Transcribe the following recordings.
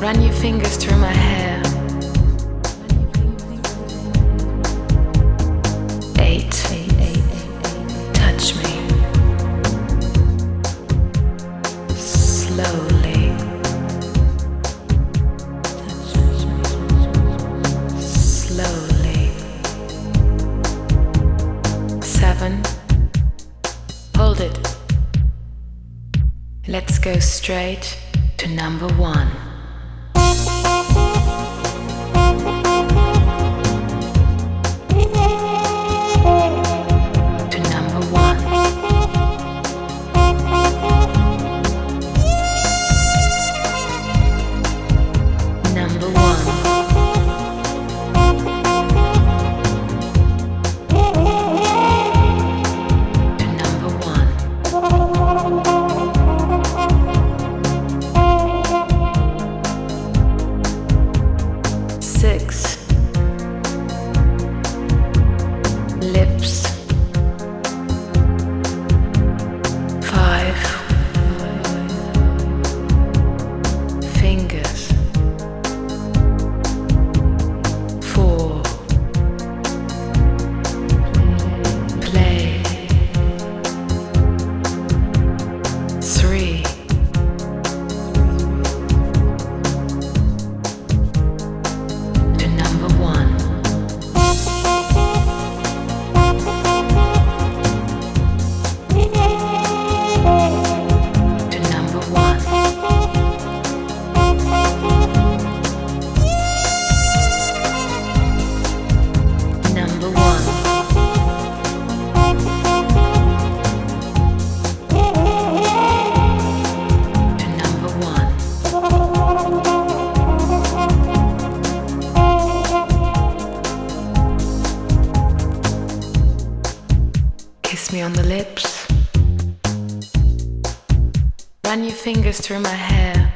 Run your fingers through my hair. 8. Touch me. Slowly. Slowly. 7. Hold it. Let's go straight to number 1. Lips. 5. Fingers. 4. Play. 3. To number 1. Kiss me on the lips. Run your fingers through my hair.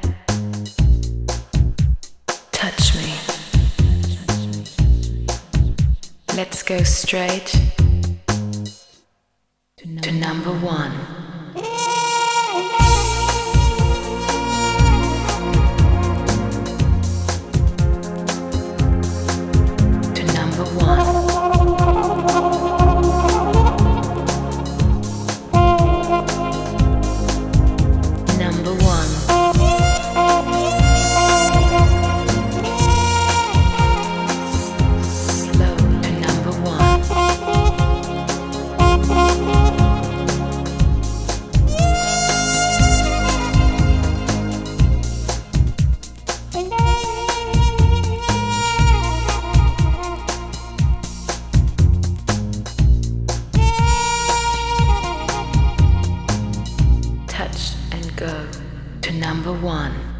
Touch me. Let's go straight to number 1. Touch and go to number 1.